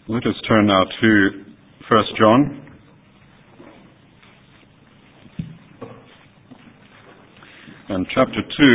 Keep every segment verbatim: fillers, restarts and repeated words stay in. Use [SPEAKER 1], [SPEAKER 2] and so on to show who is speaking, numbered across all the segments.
[SPEAKER 1] Let us turn now to First John. And chapter two.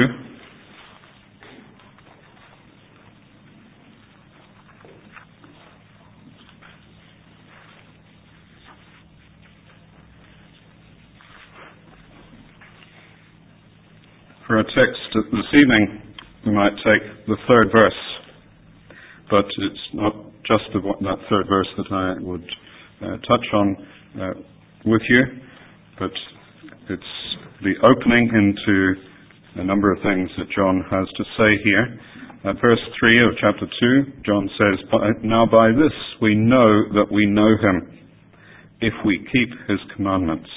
[SPEAKER 1] For our text this evening, we might take the third verse, but it's not just the, that third verse that I would uh, touch on uh, with you, but it's the opening into a number of things that John has to say here. At verse three of chapter two, John says, "Now by this we know that we know him, if we keep his commandments."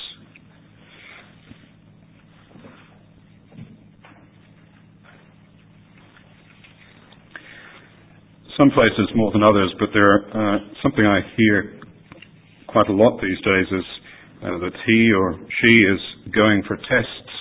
[SPEAKER 1] Some places more than others, but there uh, something I hear quite a lot these days is uh, that he or she is going for tests.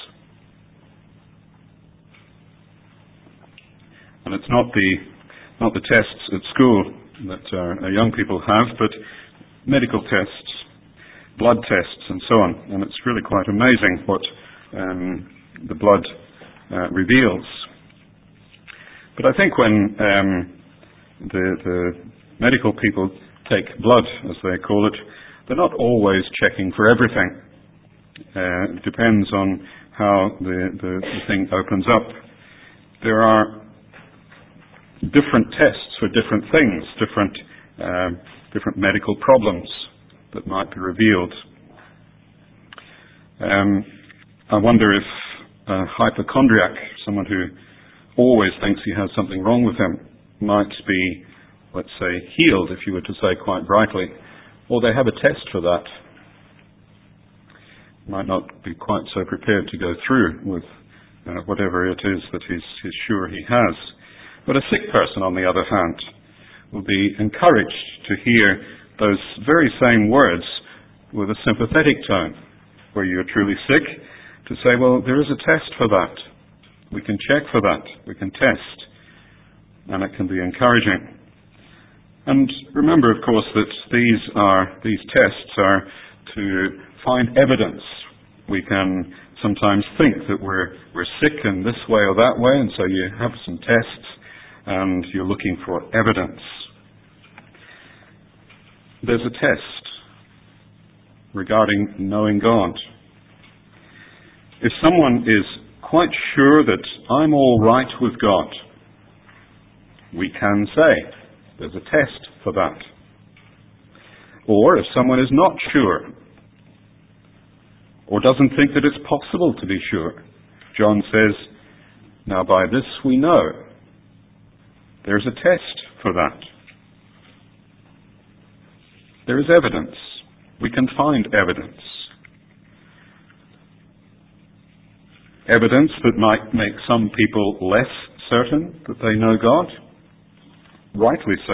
[SPEAKER 1] And it's not the not the tests at school that uh, young people have, but medical tests, blood tests, and so on. And it's really quite amazing what um, the blood uh, reveals. But I think when um, The, the medical people take blood, as they call it, they're not always checking for everything. Uh, it depends on how the, the, the thing opens up. There are different tests for different things, different, uh, different medical problems that might be revealed. Um, I wonder if a hypochondriac, someone who always thinks he has something wrong with him, might be, let's say, healed, if you were to say quite brightly, or they have a test for that. Might not be quite so prepared to go through with uh, whatever it is that he's, he's sure he has. But a sick person, on the other hand, will be encouraged to hear those very same words with a sympathetic tone, where you're truly sick, to say, well, there is a test for that. We can check for that. We can test. And it can be encouraging. And remember, of course, that these are these tests are to find evidence. We can sometimes think that we're we're sick in this way or that way, and so you have some tests, and you're looking for evidence. There's a test regarding knowing God. If someone is quite sure that I'm all right with God, we can say there's a test for that. Or if someone is not sure, or doesn't think that it's possible to be sure, John says, now by this we know. There's a test for that. There is evidence. We can find evidence. Evidence that might make some people less certain that they know God. Rightly so.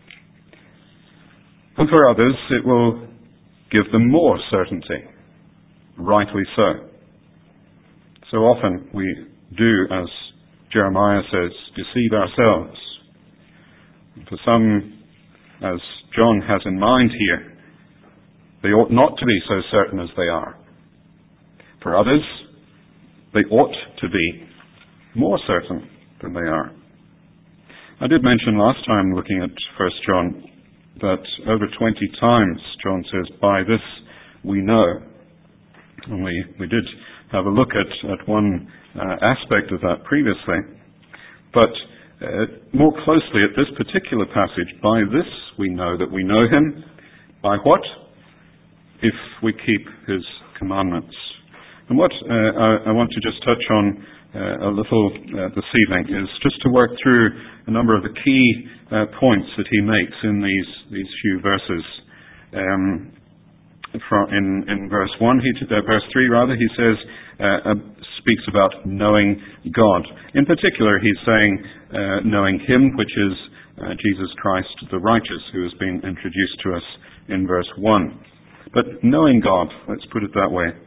[SPEAKER 1] And for others, it will give them more certainty. Rightly so. So often we do, as Jeremiah says, deceive ourselves. For some, as John has in mind here, they ought not to be so certain as they are. For others, they ought to be more certain than they are. I did mention last time, looking at First John, that over twenty times John says, by this we know. And we, we did have a look at, at one uh, aspect of that previously. But uh, more closely at this particular passage, by this we know that we know him. By what? If we keep his commandments. And what uh, I, I want to just touch on Uh, a little uh, this evening is just to work through a number of the key uh, points that he makes in these these few verses. Um, from, in, in verse one, he uh, verse three rather, he says uh, uh, speaks about knowing God. In particular, he's saying uh, knowing Him, which is uh, Jesus Christ, the righteous, who has been introduced to us in verse one. But knowing God, let's put it that way.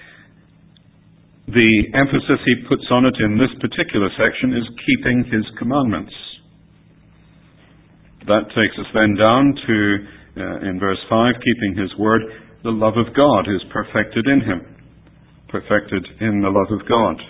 [SPEAKER 1] The emphasis he puts on it in this particular section is keeping his commandments. That takes us then down to, uh, in verse five, keeping his word, the love of God is perfected in him. Perfected in the love of God.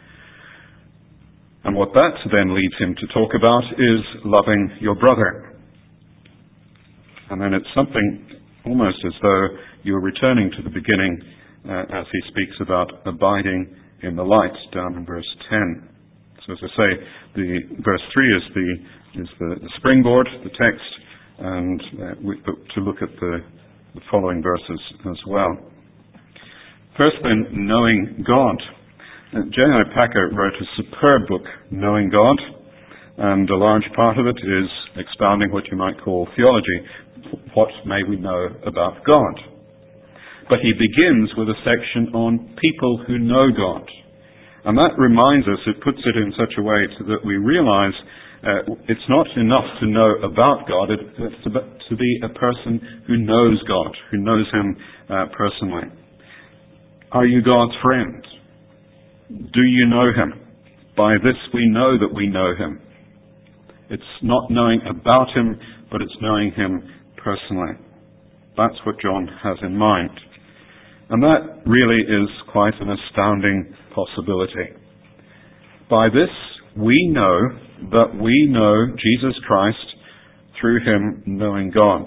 [SPEAKER 1] And what that then leads him to talk about is loving your brother. And then it's something almost as though you're returning to the beginning uh, as he speaks about abiding in the light down in verse ten. So as I say, the verse three is the is the, the springboard, the text, and uh, we, to look at the, the following verses as well. First then, knowing God. Uh, J I Packer wrote a superb book, Knowing God, and a large part of it is expounding what you might call theology. What may we know about God? But he begins with a section on people who know God. And that reminds us, it puts it in such a way to, that we realize uh, it's not enough to know about God, it, it's to, to be a person who knows God, who knows him uh, personally. Are you God's friend? Do you know him? By this we know that we know him. It's not knowing about him, but it's knowing him personally. That's what John has in mind. And that really is quite an astounding possibility. By this we know that we know Jesus Christ through him knowing God.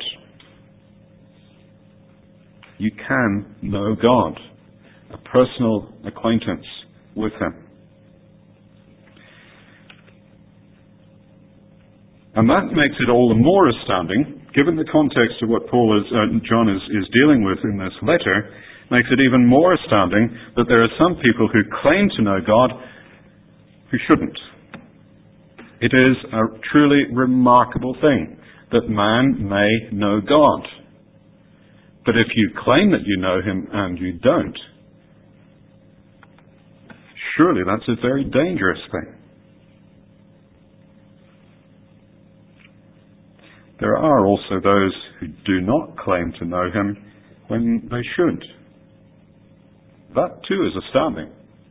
[SPEAKER 1] You can know God, a personal acquaintance with him. And that makes it all the more astounding, given the context of what Paul is, uh, John is, is dealing with in this letter, makes it even more astounding that there are some people who claim to know God who shouldn't. It is a truly remarkable thing that man may know God. But if you claim that you know him and you don't, surely that's a very dangerous thing. There are also those who do not claim to know him when they should. That too is astounding.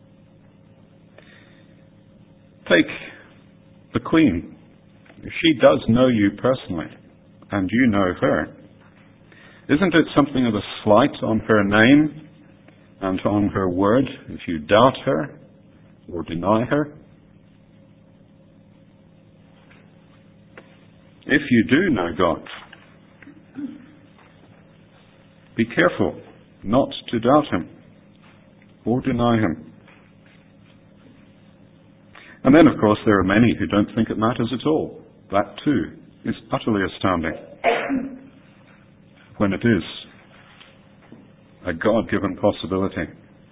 [SPEAKER 1] Take the Queen. She does know you personally, and you know her. Isn't it something of a slight on her name and on her word if you doubt her or deny her? If you do know God, be careful not to doubt him or deny him. And then, of course, there are many who don't think it matters at all. That, too, is utterly astounding when it is a God-given possibility.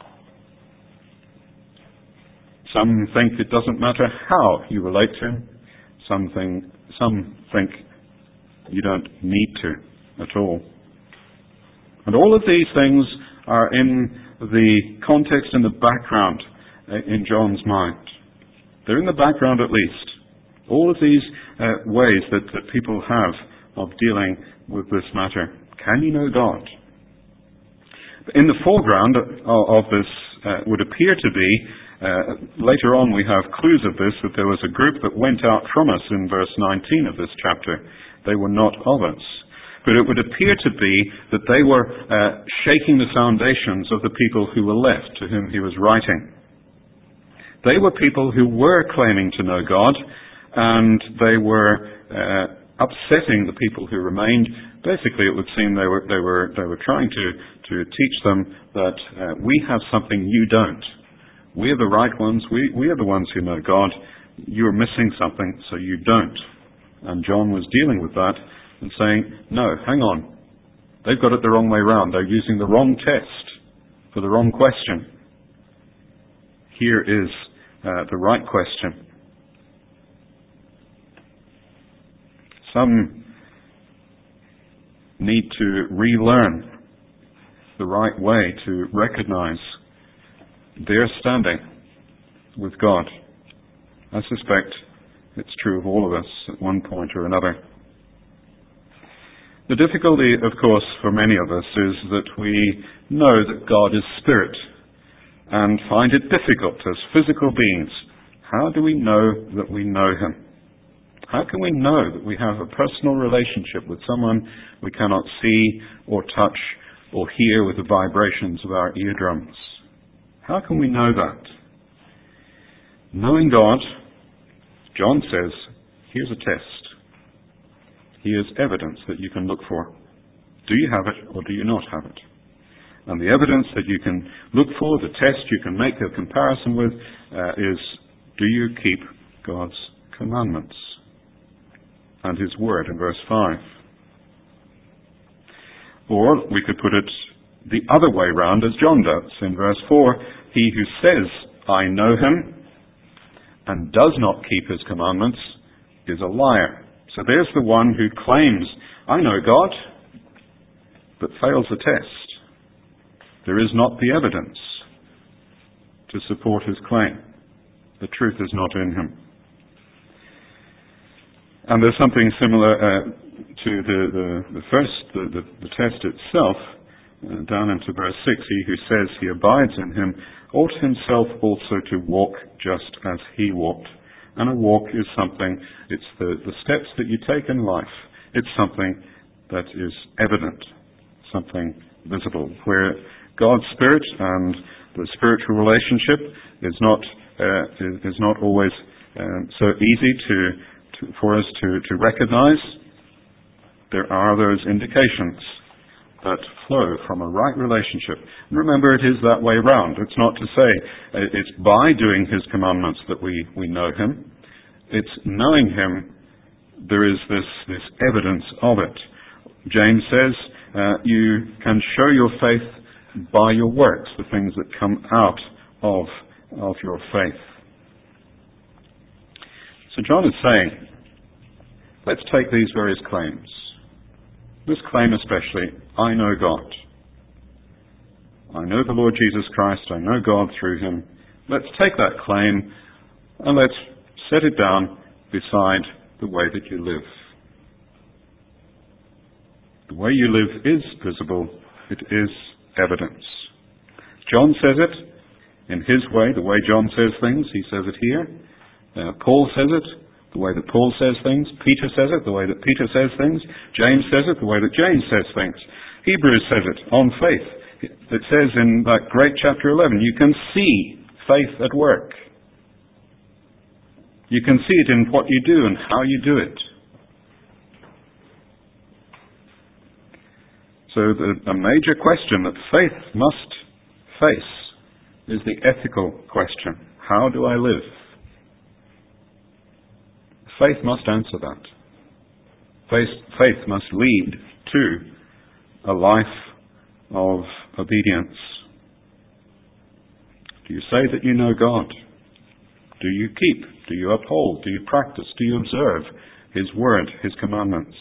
[SPEAKER 1] Some think it doesn't matter how you relate to him. Some think, some think you don't need to at all. And all of these things are in the context and the background in John's mind. They're in the background at least. All of these uh, ways that, that people have of dealing with this matter. Can you know God? In the foreground of, of this uh, would appear to be, uh, later on we have clues of this, that there was a group that went out from us in verse nineteen of this chapter. They were not of us. But it would appear to be that they were uh, shaking the foundations of the people who were left, to whom he was writing. They were people who were claiming to know God, and they were uh, upsetting the people who remained. Basically, it would seem they were they were they were trying to to teach them that uh, we have something you don't. We are the right ones. We we are the ones who know God. You are missing something, so you don't. And John was dealing with that and saying, no, hang on. They've got it the wrong way round. They're using the wrong test for the wrong question. Here is uh, the right question. Some need to relearn the right way to recognize their standing with God. I suspect it's true of all of us at one point or another. The difficulty, of course, for many of us is that we know that God is spirit and find it difficult as physical beings. How do we know that we know him? How can we know that we have a personal relationship with someone we cannot see or touch or hear with the vibrations of our eardrums? How can we know that? Knowing God, John says, here's a test. Here's evidence that you can look for. Do you have it or do you not have it? And the evidence that you can look for, the test you can make a comparison with, uh, is, do you keep God's commandments and His Word in verse five? Or we could put it the other way round as John does. In verse four, he who says, I know Him, and does not keep His commandments, is a liar. So there's the one who claims, I know God, but fails the test. There is not the evidence to support his claim. The truth is not in him. And there's something similar uh, to the, the, the first, the, the, the test itself, uh, down into verse six. He who says he abides in Him ought himself also to walk just as He walked. And a walk is something, it's the, the steps that you take in life. It's something that is evident, something visible, where God's Spirit and the spiritual relationship is not uh, is, is not always um, so easy to, to for us to, to recognize. There are those indications that flow from a right relationship. And remember, it is that way round. It's not to say uh, it's by doing His commandments that we, we know Him. It's knowing Him. There is this, this evidence of it. James says uh, you can show your faith by your works, the things that come out of, of your faith. So John is saying, let's take these various claims. This claim especially, I know God. I know the Lord Jesus Christ. I know God through Him. Let's take that claim and let's set it down beside the way that you live. The way you live is visible. It is evidence. John says it in his way, the way John says things. He says it here. Uh, Paul says it the way that Paul says things. Peter says it the way that Peter says things. James says it the way that James says things. Hebrews says it on faith. It says in that great chapter eleven, you can see faith at work. You can see it in what you do and how you do it. So the, a major question that faith must face is the ethical question. How do I live? Faith must answer that. Faith, faith must lead to a life of obedience. Do you say that you know God? Do you keep? Do you uphold? Do you practice? Do you observe His Word, His commandments?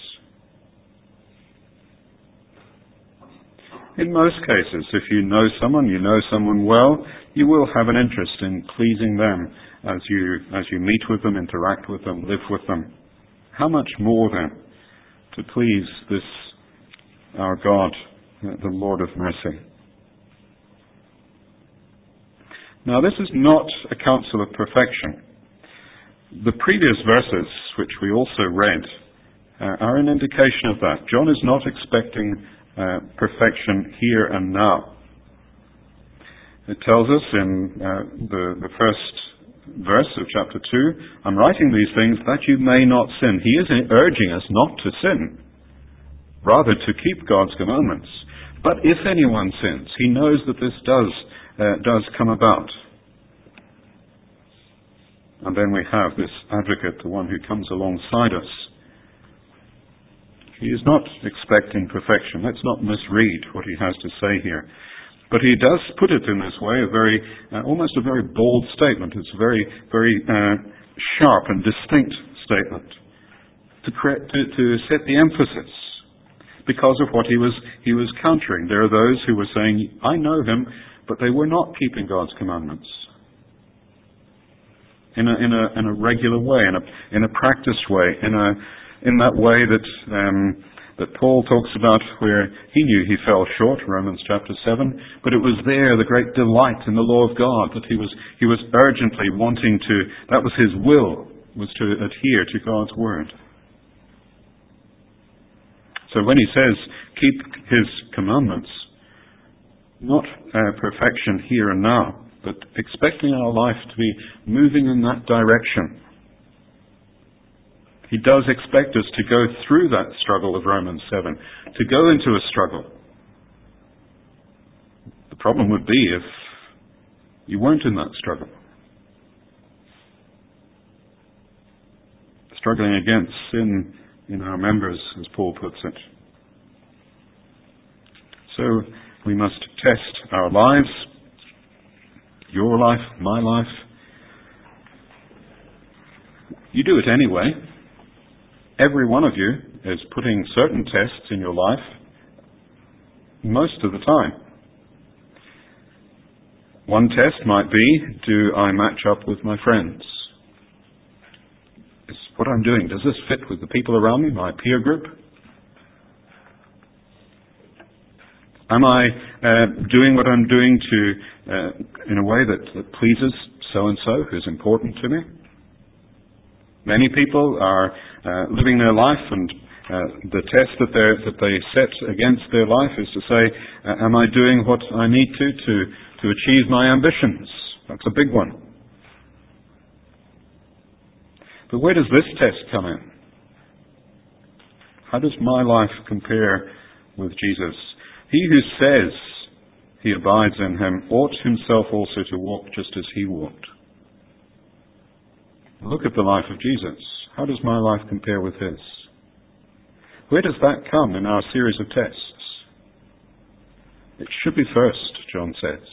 [SPEAKER 1] In most cases, if you know someone, you know someone well, you will have an interest in pleasing them as you as you meet with them, interact with them, live with them. How much more then to please this, our God, the Lord of mercy? Now, this is not a counsel of perfection. The previous verses, which we also read, uh, are an indication of that. John is not expecting uh, perfection here and now. It tells us in uh, the, the first verse of chapter two, I'm writing these things that you may not sin. He is urging us not to sin, rather to keep God's commandments. But if anyone sins, he knows that this does uh, does come about. And then we have this advocate, the one who comes alongside us. He is not expecting perfection. Let's not misread what he has to say here. But he does put it in this way, a very, uh, almost a very bold statement. It's a very, very uh, sharp and distinct statement to, cre- to, to set the emphasis because of what he was he was countering. There are those who were saying, I know him, but they were not keeping God's commandments in a in a in a regular way, in a in a practiced way, in a in that way that um, that Paul talks about, where he knew he fell short, Romans chapter seven, but it was there the great delight in the law of God that he was he was urgently wanting to. That was his will, was to adhere to God's word. So when he says, keep his commandments, not uh, perfection here and now, but expecting our life to be moving in that direction. He does expect us to go through that struggle of Romans seven, to go into a struggle. The problem would be if you weren't in that struggle. Struggling against sin in our members, as Paul puts it. So we must test our lives, your life, my life. You do it anyway. Every one of you is putting certain tests in your life most of the time. One test might be, do I match up with my friends? Is what I'm doing, does this fit with the people around me, my peer group? Am I uh, doing what I'm doing to uh, in a way that, that pleases so-and-so who's important to me? Many people are uh, living their life, and uh, the test that, that they set against their life is to say, uh, am I doing what I need to, to to achieve my ambitions? That's a big one. But where does this test come in? How does my life compare with Jesus? He who says he abides in him ought himself also to walk just as he walked. Look at the life of Jesus. How does my life compare with his? Where does that come in our series of tests? It should be first, John says.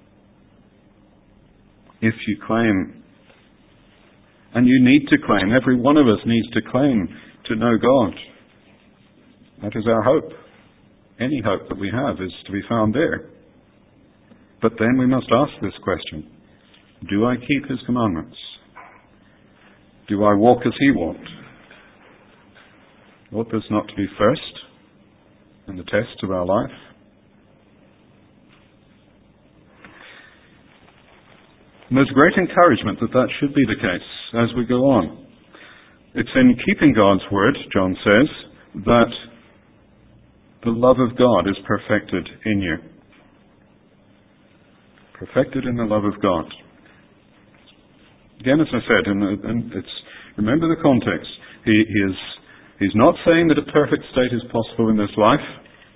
[SPEAKER 1] If you claim, and you need to claim, every one of us needs to claim to know God. That is our hope. Any hope that we have is to be found there. But then we must ask this question: do I keep his commandments? Do I walk as he walked? Ought this not to be first in the test of our life? And there's great encouragement that that should be the case as we go on. It's in keeping God's word, John says, that the love of God is perfected in you. Perfected in the love of God. Again, as I said, and, and it's remember the context. He, he is he's not saying that a perfect state is possible in this life.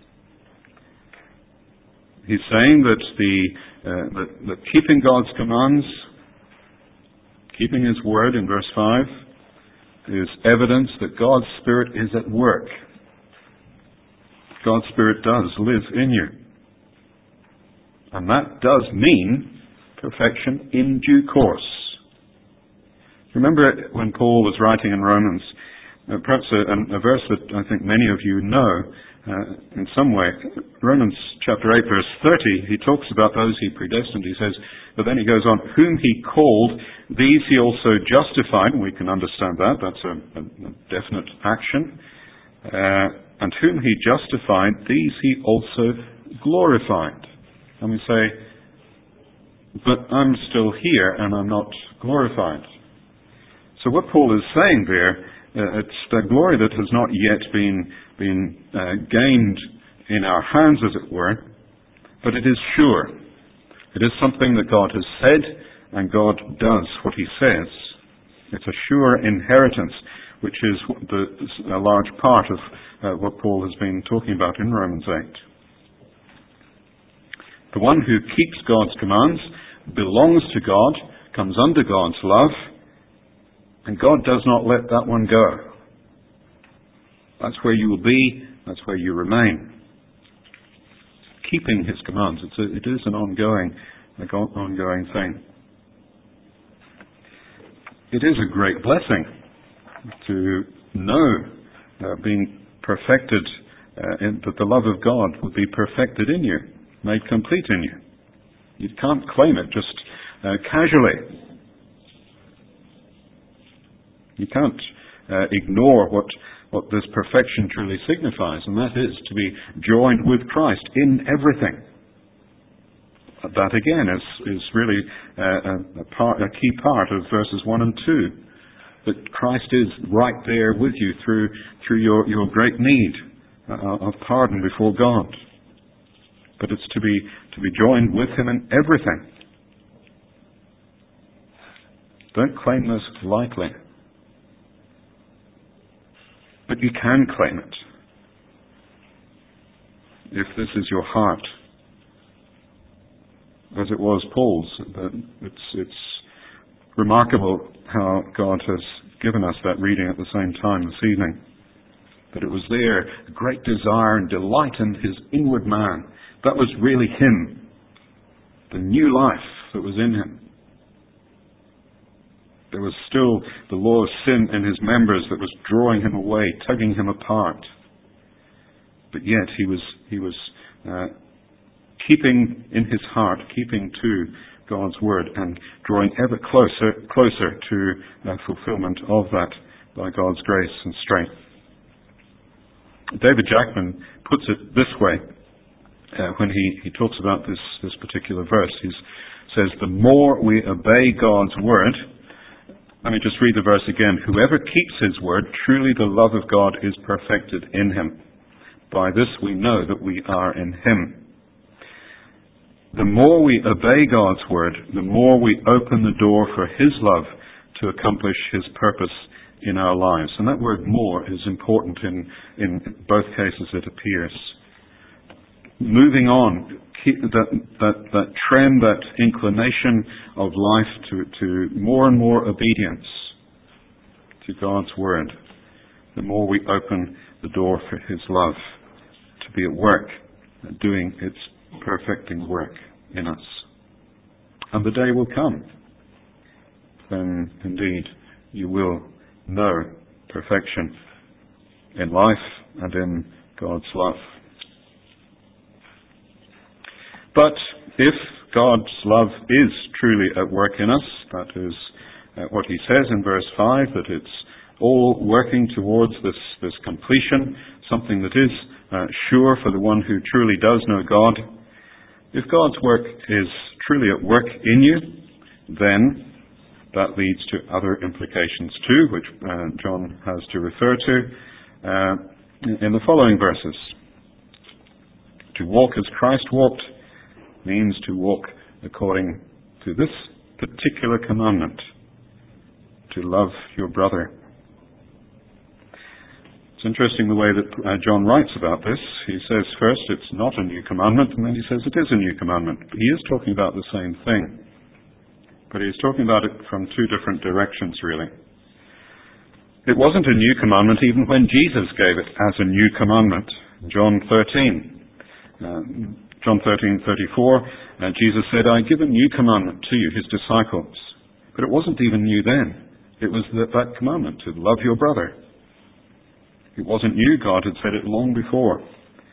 [SPEAKER 1] He's saying that the uh, that, that keeping God's commands, keeping His word in verse five, is evidence that God's Spirit is at work. God's Spirit does live in you, and that does mean perfection in due course. Remember when Paul was writing in Romans, uh, perhaps a, a verse that I think many of you know uh, in some way, Romans chapter eight verse thirty, he talks about those he predestined. He says, but then he goes on, whom he called, these he also justified. And we can understand that, that's a, a, a definite action. Uh, and whom he justified, these he also glorified. And we say, but I'm still here and I'm not glorified. So what Paul is saying there, uh, it's the glory that has not yet been been uh, gained in our hands, as it were, but it is sure. It is something that God has said, and God does what He says. It's a sure inheritance, which is the, a large part of uh, what Paul has been talking about in Romans eight. The one who keeps God's commands belongs to God, comes under God's love, and God does not let that one go. That's where you will be. That's where you remain. Keeping His commands. It's a, it is an ongoing, an ongoing thing. It is a great blessing to know uh, being perfected, uh, in, that the love of God will be perfected in you, made complete in you. You can't claim it just uh, casually. You can't uh, ignore what, what this perfection truly signifies, and that is to be joined with Christ in everything. That again is, is really uh, a, a, part, a key part of verses one and two. that Christ is right there with you through through your, your great need uh, of pardon before God. But it's to be to be joined with him in everything. Don't claim this lightly. But you can claim it. If this is your heart, as it was Paul's. It's, it's remarkable how God has given us that reading at the same time this evening. That it was there, a great desire and delight in his inward man. That was really him. The new life that was in him. There was still the law of sin in his members that was drawing him away, tugging him apart. But yet he was he was uh, keeping in his heart, keeping to God's word and drawing ever closer closer to the fulfillment of that by God's grace and strength. David Jackman puts it this way uh, when he, he talks about this, this particular verse. He says, the more we obey God's word, let me just read the verse again. Whoever keeps his word, truly the love of God is perfected in him. By this we know that we are in him. The more we obey God's word, the more we open the door for his love to accomplish his purpose in our lives. And that word more is important in, in both cases it appears. Moving on, keep that, that, that trend, that inclination of life to, to more and more obedience to God's word, the more we open the door for his love to be at work, doing its perfecting work in us. And the day will come when indeed you will know perfection in life and in God's love. But if God's love is truly at work in us, that is uh, what he says in verse five, that it's all working towards this, this completion, something that is uh, sure for the one who truly does know God. If God's work is truly at work in you, then that leads to other implications too, which uh, John has to refer to uh, in the following verses. To walk as Christ walked means to walk according to this particular commandment, to love your brother. It's interesting the way that uh, John writes about this. He says first it's not a new commandment, and then he says it is a new commandment. He is talking about the same thing. But he's talking about it from two different directions, really. It wasn't a new commandment even when Jesus gave it as a new commandment. John thirteen. Um, John thirteen thirty-four, uh, Jesus said, I give a new commandment to you, his disciples. But it wasn't even new then. It was that, that commandment, to love your brother. It wasn't new. God had said it long before.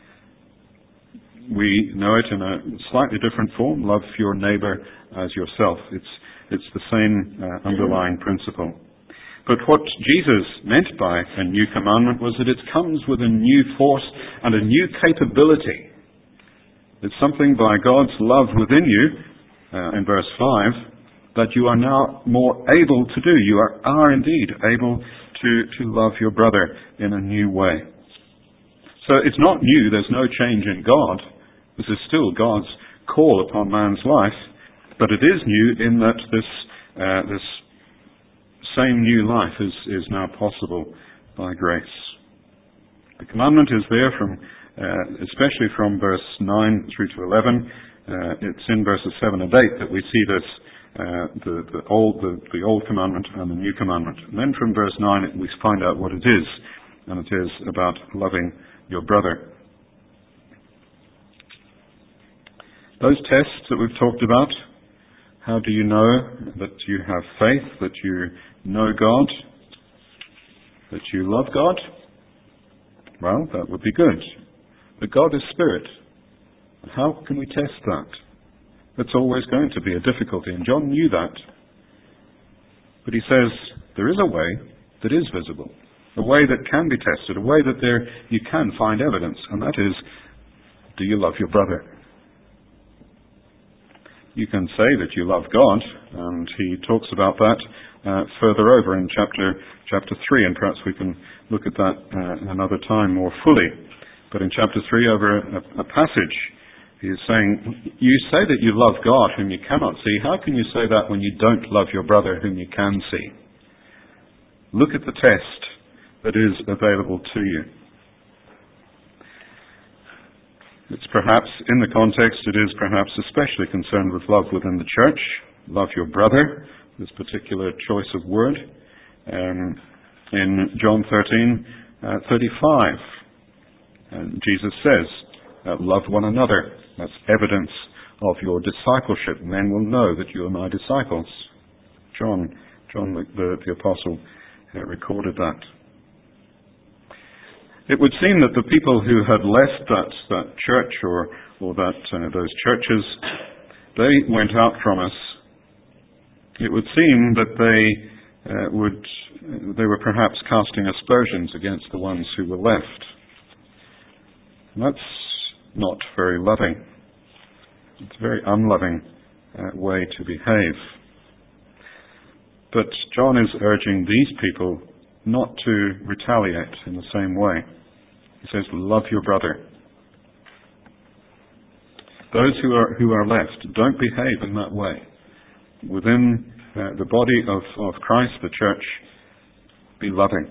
[SPEAKER 1] We know it in a slightly different form. Love your neighbor as yourself. It's it's the same uh, underlying principle. But what Jesus meant by a new commandment was that it comes with a new force and a new capability. It's something by God's love within you, uh, in verse five, that you are now more able to do. You are, are indeed able to, to love your brother in a new way. So it's not new. There's no change in God. This is still God's call upon man's life, but it is new in that this uh, this same new life is, is now possible by grace. The commandment is there from, uh, especially from verse nine through to eleven. Uh, it's in verses seven and eight that we see this, uh, the, the old the, the old commandment and the new commandment. And then from verse nine we find out what it is, and it is about loving your brother. Those tests that we've talked about, how do you know that you have faith, that you know God, that you love God? Well, that would be good. But God is spirit. How can we test that? It's always going to be a difficulty, and John knew that. But he says there is a way that is visible, a way that can be tested, a way that there you can find evidence, and that is, do you love your brother? You can say that you love God, and he talks about that uh, further over in chapter chapter three, and perhaps we can look at that uh, another time more fully. But in chapter three, over a, a passage, he is saying, you say that you love God whom you cannot see. How can you say that when you don't love your brother whom you can see? Look at the test that is available to you. It's perhaps, in the context, it is perhaps especially concerned with love within the church. Love your brother, this particular choice of word. Um, in John thirteen, uh, thirty-five, and Jesus says, uh, love one another. That's evidence of your discipleship. Men will know that you are my disciples. John, John the, the, the Apostle, uh, recorded that. It would seem that the people who had left that, that church or, or that uh, those churches, they went out from us. It would seem that they uh, would they were perhaps casting aspersions against the ones who were left. And that's not very loving. It's a very unloving uh, way to behave. But John is urging these people not to retaliate in the same way. He says, love your brother. Those who are who are left, don't behave in that way. Within uh, the body of, of Christ, the church, be loving.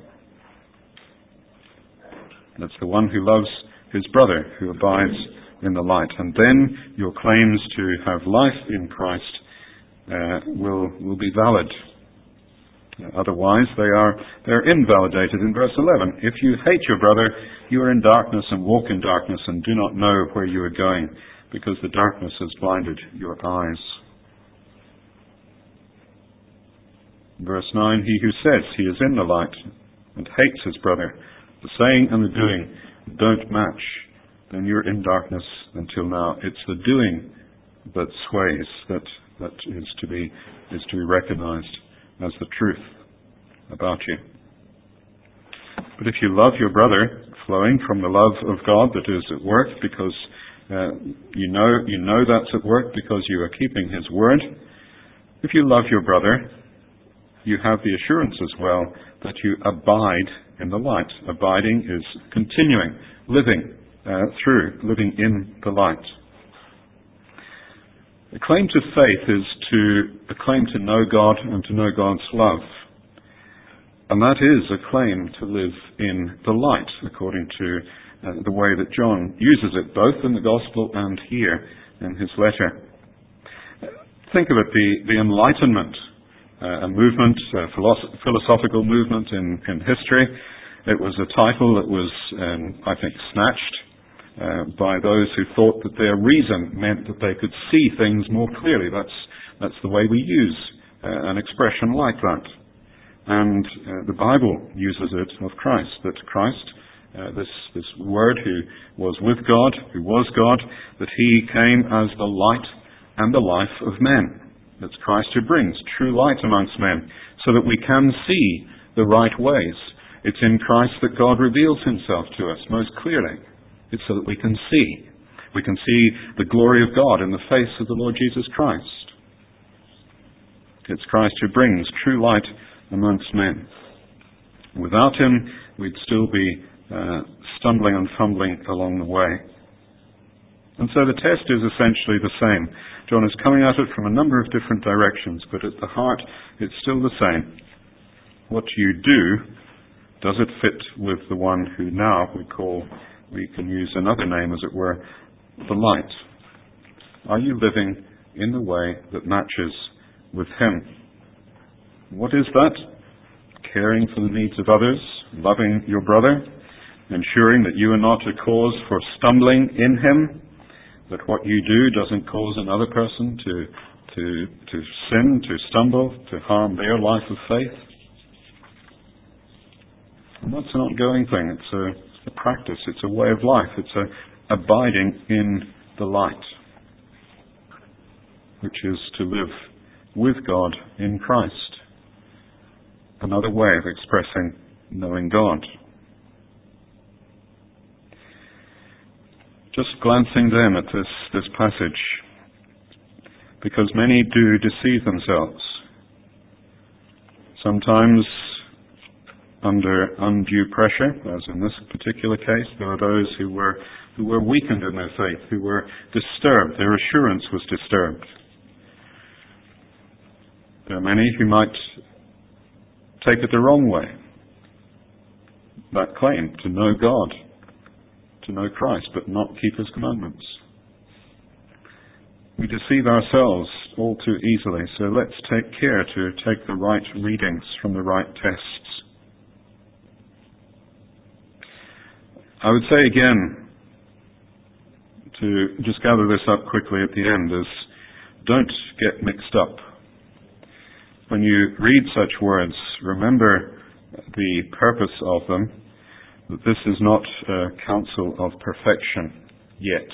[SPEAKER 1] That's the one who loves his brother, who abides in the light. And then your claims to have life in Christ uh, will will be valid. Otherwise, they are they're invalidated in verse eleven. If you hate your brother, you are in darkness and walk in darkness and do not know where you are going, because the darkness has blinded your eyes. Verse nine, he who says he is in the light and hates his brother, the saying and the doing don't match, then you're in darkness until now. It's the doing that sways, that that is to be is to be recognized as the truth about you. But if you love your brother, flowing from the love of God that is at work, because uh, you know you know that's at work because you are keeping his word. If you love your brother, you have the assurance as well that you abide in the light. Abiding is continuing, living uh, through, living in the light. A claim to faith is to a claim to know God and to know God's love. And that is a claim to live in the light, according to uh, the way that John uses it, both in the Gospel and here in his letter. Think of it, the, the Enlightenment, uh, a movement, a philosoph- philosophical movement in, in history. It was a title that was, um, I think, snatched Uh, by those who thought that their reason meant that they could see things more clearly. That's that's the way we use uh, an expression like that. And uh, the Bible uses it of Christ, that Christ, uh, this, this Word who was with God, who was God, that He came as the light and the life of men. That's Christ who brings true light amongst men, so that we can see the right ways. It's in Christ that God reveals Himself to us most clearly. It's so that we can see. We can see the glory of God in the face of the Lord Jesus Christ. It's Christ who brings true light amongst men. Without Him, we'd still be uh, stumbling and fumbling along the way. And so the test is essentially the same. John is coming at it from a number of different directions, but at the heart, it's still the same. What you do, does it fit with the one who now we call, we can use another name, as it were, the light? Are you living in the way that matches with Him? What is that? Caring for the needs of others, loving your brother, ensuring that you are not a cause for stumbling in Him, that what you do doesn't cause another person to, to, to sin, to stumble, to harm their life of faith. And that's an ongoing thing. It's a a practice, it's a way of life, it's a abiding in the light, which is to live with God in Christ. Another way of expressing knowing God. Just glancing then at this, this passage, because many do deceive themselves. Sometimes under undue pressure, as in this particular case, there are those who were who were weakened in their faith, who were disturbed. Their assurance was disturbed. There are many who might take it the wrong way. That claim to know God, to know Christ, but not keep His commandments. We deceive ourselves all too easily, so let's take care to take the right readings from the right tests. I would say again, to just gather this up quickly at the end, is don't get mixed up. When you read such words, remember the purpose of them, that this is not a counsel of perfection yet.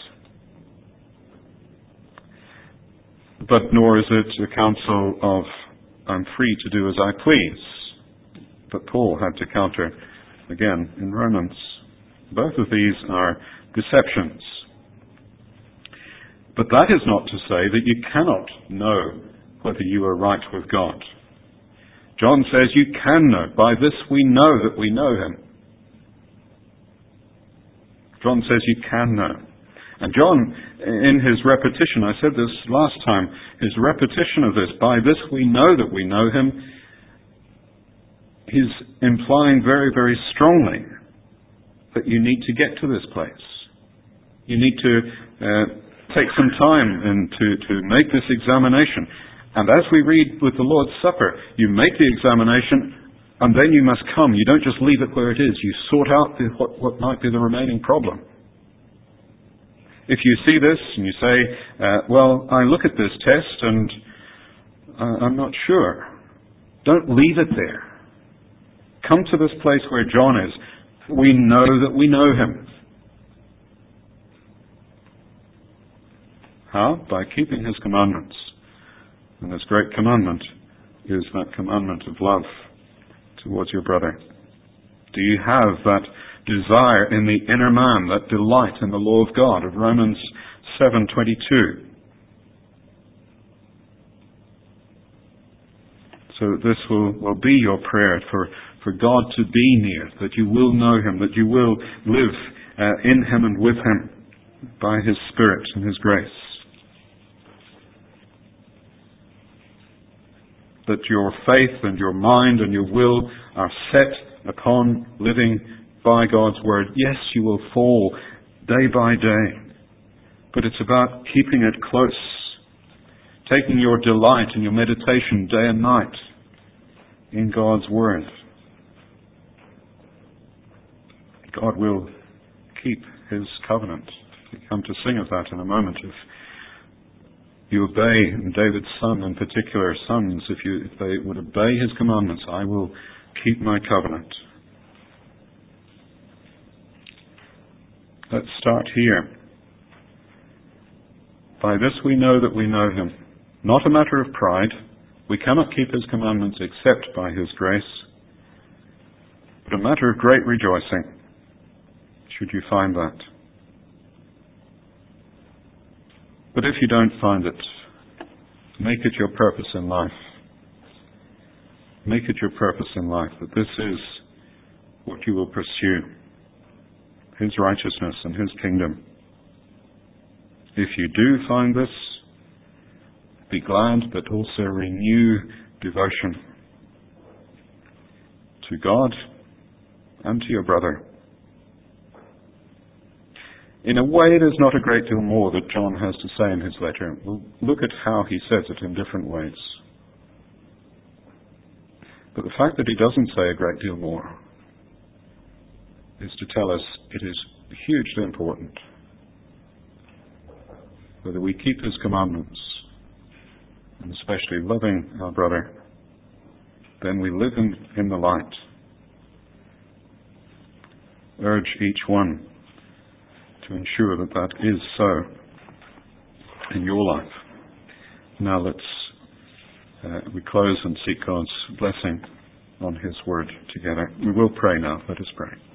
[SPEAKER 1] But nor is it a counsel of, I'm free to do as I please. But Paul had to counter, again, in Romans. Both of these are deceptions. But that is not to say that you cannot know whether you are right with God. John says you can know. By this we know that we know Him. John says you can know. And John, in his repetition, I said this last time, his repetition of this, by this we know that we know Him, he's implying very, very strongly that you need to get to this place. You need to uh, take some time and to, to make this examination. And as we read with the Lord's Supper, you make the examination and then you must come. You don't just leave it where it is. You sort out the, what, what might be the remaining problem. If you see this and you say, uh, well, I look at this test and uh, I'm not sure. Don't leave it there. Come to this place where John is. We know that we know Him. How? By keeping His commandments. And this great commandment is that commandment of love towards your brother. Do you have that desire in the inner man, that delight in the law of God of Romans seven twenty-two? So this will, will be your prayer for, for God to be near, that you will know Him, that you will live uh, in Him and with Him by His Spirit and His grace. That your faith and your mind and your will are set upon living by God's Word. Yes, you will fall day by day, but it's about keeping it close, taking your delight and your meditation day and night in God's Word. God will keep His covenant. We come to sing of that in a moment. If you obey, and David's son in particular, sons, if you if they would obey His commandments, I will keep my covenant. Let's start here. By this we know that we know Him. Not a matter of pride. We cannot keep His commandments except by His grace, but a matter of great rejoicing, should you find that. But if you don't find it, make it your purpose in life. Make it your purpose in life that this is what you will pursue. His righteousness and His kingdom. If you do find this, be glad, but also renew devotion to God and to your brother. In a way, there's not a great deal more that John has to say in his letter. We'll look at how he says it in different ways. But the fact that he doesn't say a great deal more is to tell us it is hugely important whether we keep His commandments, and especially loving our brother, then we live in, in the light. Urge each one to ensure that that is so in your life. Now let's uh, we close and seek God's blessing on His word together. We will pray now. Let us pray.